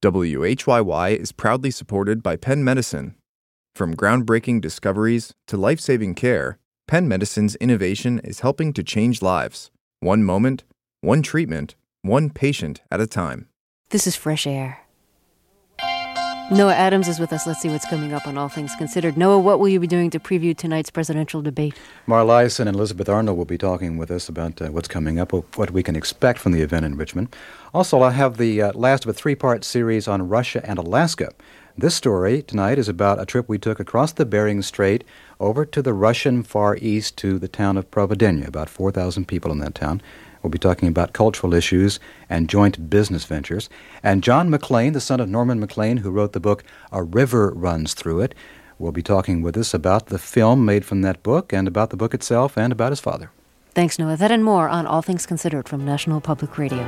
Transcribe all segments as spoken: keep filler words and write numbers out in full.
W H Y Y is proudly supported by Penn Medicine. From groundbreaking discoveries to life-saving care, Penn Medicine's innovation is helping to change lives. One moment, one treatment, one patient at a time. This is Fresh Air. Noah Adams is with us. Let's see what's coming up on All Things Considered. Noah, what will you be doing to preview tonight's presidential debate? Mara Liasson and Elizabeth Arnold will be talking with us about uh, what's coming up, what we can expect from the event in Richmond. Also, I'll have the uh, last of a three-part series on Russia and Alaska. This story tonight is about a trip we took across the Bering Strait over to the Russian Far East to the town of Providenya, about four thousand people in that town. We'll be talking about cultural issues and joint business ventures. And John McLean, the son of Norman McLean, who wrote the book A River Runs Through It, will be talking with us about the film made from that book and about the book itself and about his father. Thanks, Noah. That and more on All Things Considered from National Public Radio.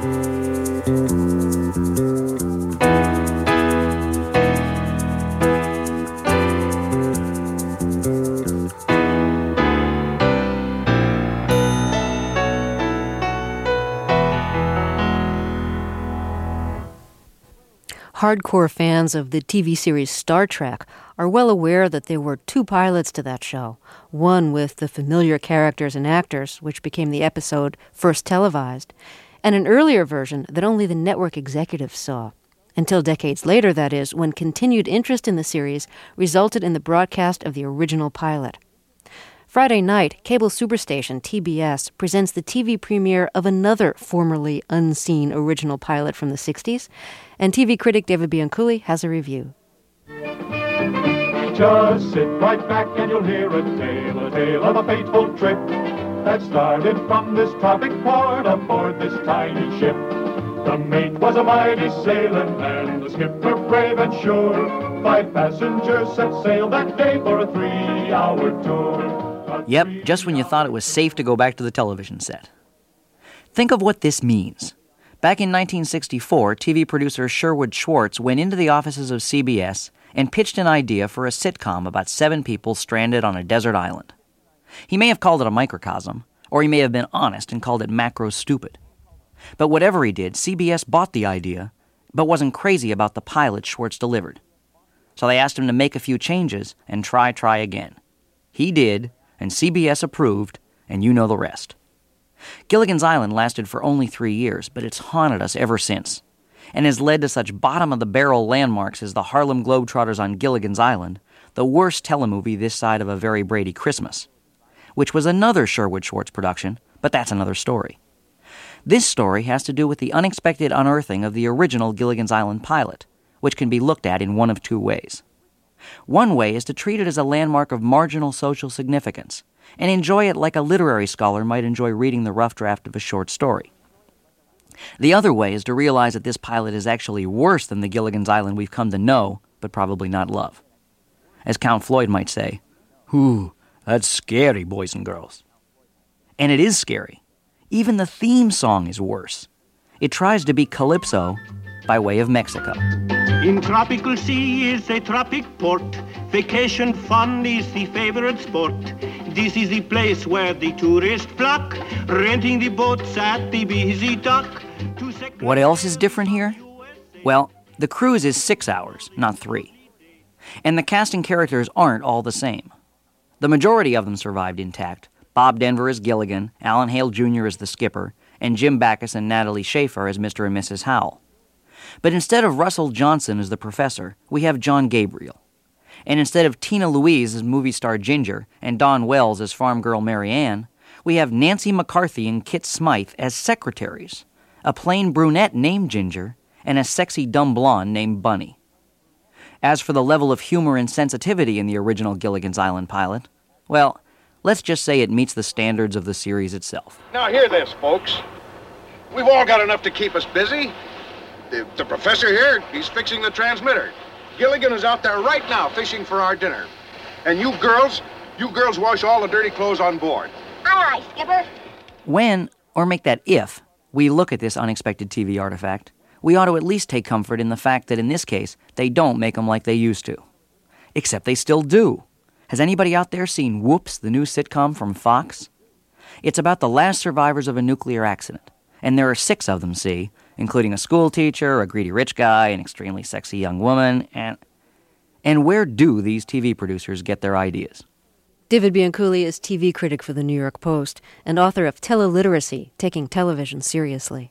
Hardcore fans of the T V series Star Trek are well aware that there were two pilots to that show, one with the familiar characters and actors, which became the episode first televised, and an earlier version that only the network executives saw. Until decades later, that is, when continued interest in the series resulted in the broadcast of the original pilot. Friday night, cable superstation T B S presents the T V premiere of another formerly unseen original pilot from the sixties, and T V critic David Bianculli has a review. Just sit right back and you'll hear a tale, a tale of a fateful trip that started from this tropic port aboard this tiny ship. The mate was a mighty sailing man, the skipper brave and sure. Five passengers set sail that day for a three-hour tour. Yep, just when you thought it was safe to go back to the television set. Think of what this means. Back in nineteen sixty-four, T V producer Sherwood Schwartz went into the offices of C B S and pitched an idea for a sitcom about seven people stranded on a desert island. He may have called it a microcosm, or he may have been honest and called it macro stupid. But whatever he did, C B S bought the idea, but wasn't crazy about the pilot Schwartz delivered. So they asked him to make a few changes and try, try again. He did, and C B S approved, and you know the rest. Gilligan's Island lasted for only three years, but it's haunted us ever since, and has led to such bottom-of-the-barrel landmarks as the Harlem Globetrotters on Gilligan's Island, the worst telemovie this side of a very Brady Christmas, which was another Sherwood Schwartz production, but that's another story. This story has to do with the unexpected unearthing of the original Gilligan's Island pilot, which can be looked at in one of two ways. One way is to treat it as a landmark of marginal social significance, and enjoy it like a literary scholar might enjoy reading the rough draft of a short story. The other way is to realize that this pilot is actually worse than the Gilligan's Island we've come to know, but probably not love. As Count Floyd might say, "Whew, that's scary, boys and girls." And it is scary. Even the theme song is worse. It tries to be Calypso by way of Mexico. In tropical sea is a tropic port. Vacation fun is the favorite sport. This is the place where the tourists flock, renting the boats at the busy dock. What else is different here? Well, the cruise is six hours, not three. And the cast and characters aren't all the same. The majority of them survived intact. Bob Denver as Gilligan, Alan Hale Junior as the skipper, and Jim Backus and Natalie Schaefer as Mister and Missus Howell. But instead of Russell Johnson as the professor, we have John Gabriel. And instead of Tina Louise as movie star Ginger and Dawn Wells as farm girl Mary Ann, we have Nancy McCarthy and Kit Smythe as secretaries, a plain brunette named Ginger, and a sexy dumb blonde named Bunny. As for the level of humor and sensitivity in the original Gilligan's Island pilot, well, let's just say it meets the standards of the series itself. Now hear this, folks. We've all got enough to keep us busy. The, the professor here, he's fixing the transmitter. Gilligan is out there right now fishing for our dinner. And you girls, you girls wash all the dirty clothes on board. Aye, aye, Skipper. When, or make that if, we look at this unexpected T V artifact, we ought to at least take comfort in the fact that in this case, they don't make them like they used to. Except they still do. Has anybody out there seen Whoops, the new sitcom from Fox? It's about the last survivors of a nuclear accident, and there are six of them, see, including a school teacher, a greedy rich guy, an extremely sexy young woman, and and where do these T V producers get their ideas? David Bianculli is T V critic for the New York Post and author of Teleliteracy, Taking Television Seriously.